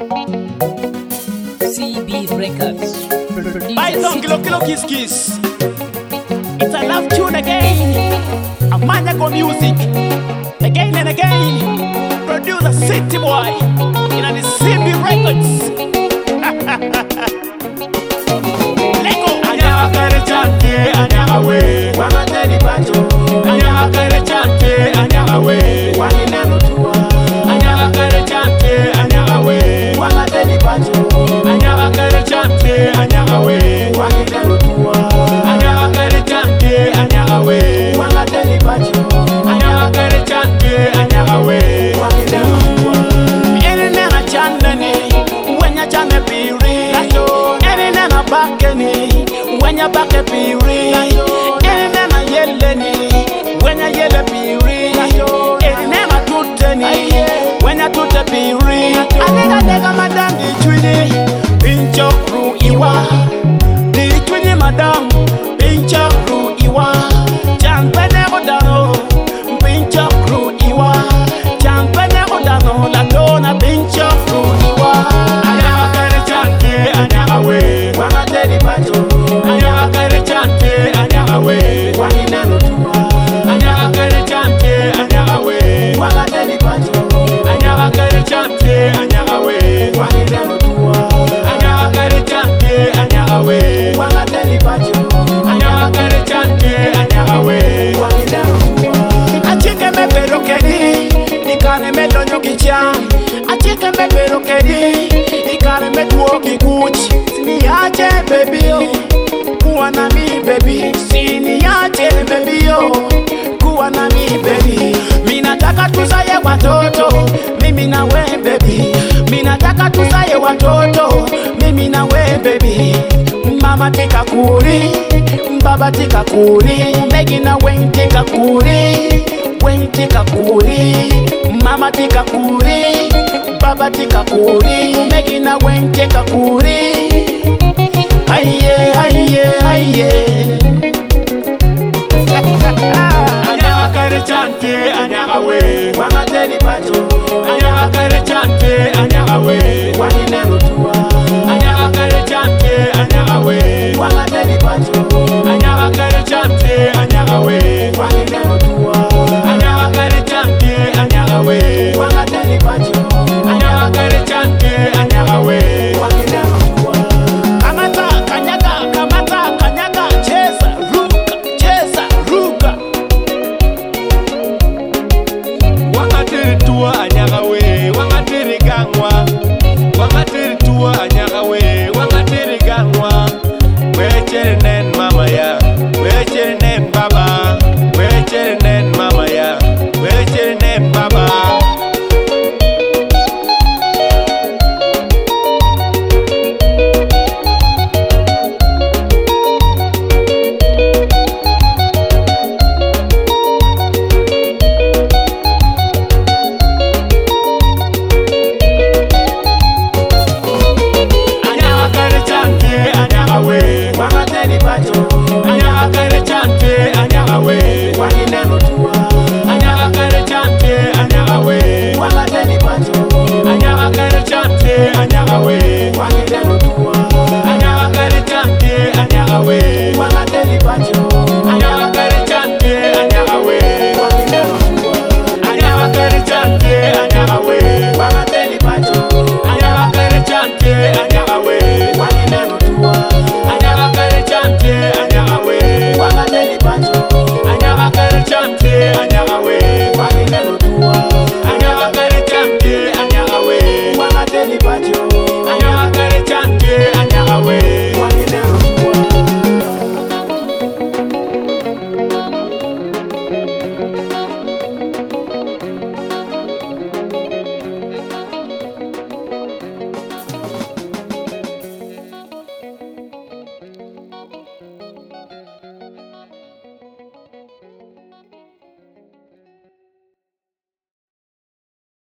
CB Records. Python Kilo Kiss Kiss. It's a love tune again. Amanya Go Music. Again and again. Producer City Boy. In the CB Records. Lego. Anya kare chante anya awe. Wanga tedi bacho. Anya kare chante anya awe. Wangi nanu tuwa. Anya kare chante anya awe. Wanga tedi bacho. Anya kare chante anya awe. Wangi nanu tuwa. Anya kare chante anya awe. Wanga tedi bacho. Anya kare chante anya awe. Wangi nanu tuwa. Ene nena chandani. Wenya chane piri. Ene nena bakeni. Wenya bake piri. Ene nena yeleni. Wenya yele piri. Ene nena tuteni. Wenya tute piri. Anega madam di chwini. Pincho kru iwa. Di chwini madam. Pincho kru iwa. Champene odano. Pincho kru iwa. Champene odano. La dona pincho kru iwa. Anya kare chante anya awe. Wanga tedi bacho. Anya kare chante anya awe. Wangi nanu tuwa. Anya kare chante anya awe. Wanga tedi bacho. Anya kare chante anya awe. Wangi nanu tuwa. Anya kare chante anya awe. Wanga tedi bacho. Anya kare chante anya awe. Wangi nanu tuwa. Achike me pero kedi. Ikane me donyo kicham. Achike me pero kedi. Ikane me tuo kikuchi. Niache baby yo. Kuwa na mi baby. Siniache baby yo. Kuwa na mi baby. Minataka tuzaye watoto. Mimi na we baby. Minataka tuzaye watoto. Mimi na we baby. Mama tika kuri. Baba tika kuri. Megi na wen tika kuri. Wen tika kuri. Mama tika kuri. Baba tika kuri. Megi na wen tika kuri. Aye, aye, aye. Anya kare chante anya awe. Wanga tedi bacho. Anya kare chante anya